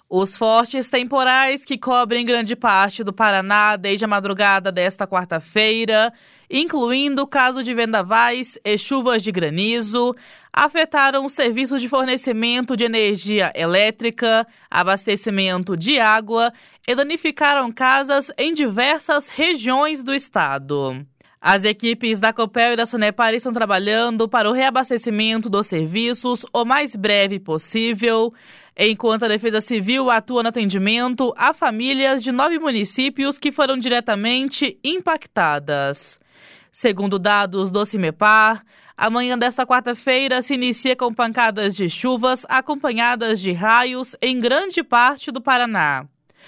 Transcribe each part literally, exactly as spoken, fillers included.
Os fortes temporais que cobrem grande parte do Paraná desde a madrugada desta quarta-feira, incluindo o caso de vendavais e chuvas de granizo, afetaram os serviços de fornecimento de energia elétrica, abastecimento de água e danificaram casas em diversas regiões do estado. As equipes da Copel e da Sanepar estão trabalhando para o reabastecimento dos serviços o mais breve possível, enquanto a Defesa Civil atua no atendimento a famílias de nove municípios que foram diretamente impactadas. Segundo dados do CIMEPAR, a manhã desta quarta-feira se inicia com pancadas de chuvas acompanhadas de raios em grande parte do Paraná.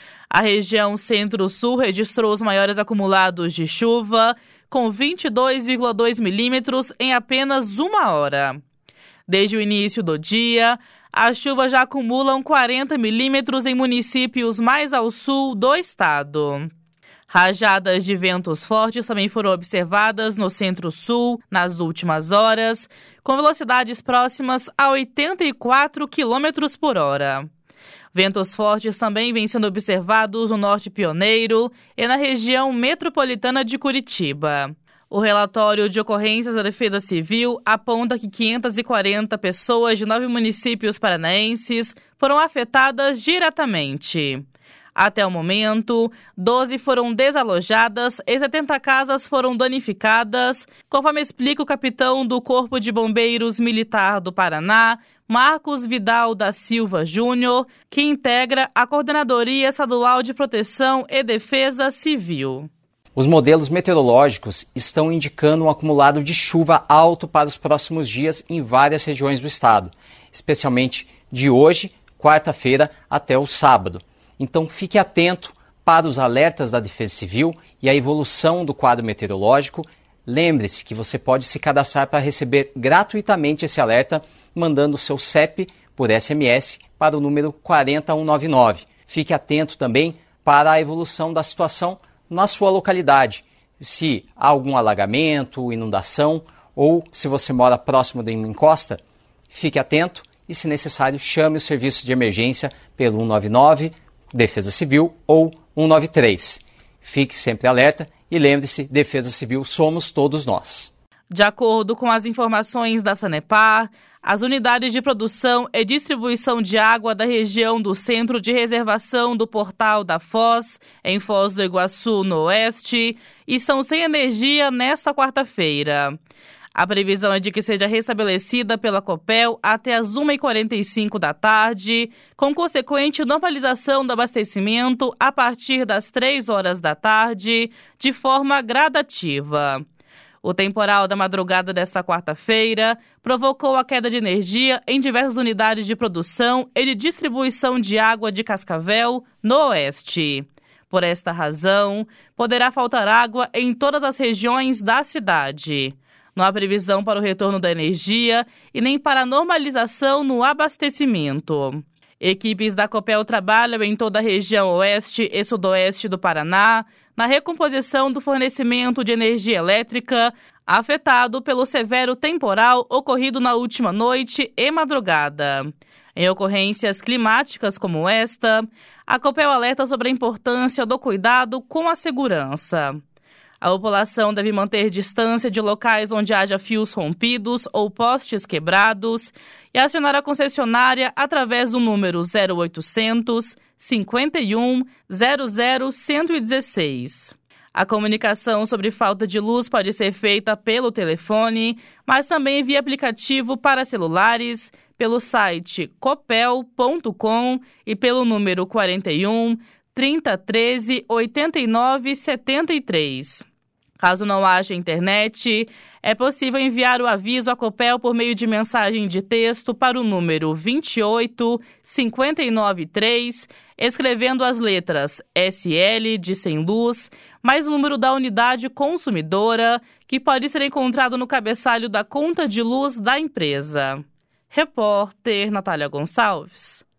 A região Centro-Sul registrou os maiores acumulados de chuva, com vinte e dois vírgula dois milímetros em apenas uma hora. Desde o início do dia, as chuvas já acumulam quarenta milímetros em municípios mais ao sul do estado. Rajadas de ventos fortes também foram observadas no Centro-Sul nas últimas horas, com velocidades próximas a oitenta e quatro quilômetros por hora. Ventos fortes também vêm sendo observados no Norte Pioneiro e na região metropolitana de Curitiba. O relatório de ocorrências da Defesa Civil aponta que quinhentas e quarenta pessoas de nove municípios paranaenses foram afetadas diretamente. Até o momento, doze foram desalojadas e setenta casas foram danificadas, conforme explica o capitão do Corpo de Bombeiros Militar do Paraná, Marcos Vidal da Silva Júnior, que integra a Coordenadoria Estadual de Proteção e Defesa Civil. Os modelos meteorológicos estão indicando um acumulado de chuva alto para os próximos dias em várias regiões do estado, especialmente de hoje, quarta-feira, até o sábado. Então fique atento para os alertas da Defesa Civil e a evolução do quadro meteorológico. Lembre-se que você pode se cadastrar para receber gratuitamente esse alerta mandando o seu C E P por S M S para o número quatro zero um nove nove. Fique atento também para a evolução da situação na sua localidade. Se há algum alagamento, inundação ou se você mora próximo de uma encosta, fique atento e, se necessário, chame o serviço de emergência pelo um nove nove, Defesa Civil ou um nove três. Fique sempre alerta e lembre-se, Defesa Civil somos todos nós. De acordo com as informações da Sanepar, as unidades de produção e distribuição de água da região do Centro de Reservação do Portal da Foz, em Foz do Iguaçu, no Oeste, estão sem energia nesta quarta-feira. A previsão é de que seja restabelecida pela Copel até as uma e quarenta e cinco da tarde, com consequente normalização do abastecimento a partir das três horas da tarde, de forma gradativa. O temporal da madrugada desta quarta-feira provocou a queda de energia em diversas unidades de produção e de distribuição de água de Cascavel, no Oeste. Por esta razão, poderá faltar água em todas as regiões da cidade. Não há previsão para o retorno da energia e nem para a normalização no abastecimento. Equipes da Copel trabalham em toda a região oeste e sudoeste do Paraná na recomposição do fornecimento de energia elétrica afetado pelo severo temporal ocorrido na última noite e madrugada. Em ocorrências climáticas como esta, a Copel alerta sobre a importância do cuidado com a segurança. A população deve manter distância de locais onde haja fios rompidos ou postes quebrados e acionar a concessionária através do número zero oitocentos, cinquenta e um, zero zero, cento e dezesseis. A comunicação sobre falta de luz pode ser feita pelo telefone, mas também via aplicativo para celulares, pelo site copel ponto com e pelo número quarenta e um, trinta, treze, oitenta e nove, setenta e três. Caso não haja internet, é possível enviar o aviso à Copel por meio de mensagem de texto para o número vinte e oito, cinquenta e nove três, escrevendo as letras S L de sem luz, mais o número da unidade consumidora, que pode ser encontrado no cabeçalho da conta de luz da empresa. Repórter Natália Gonçalves.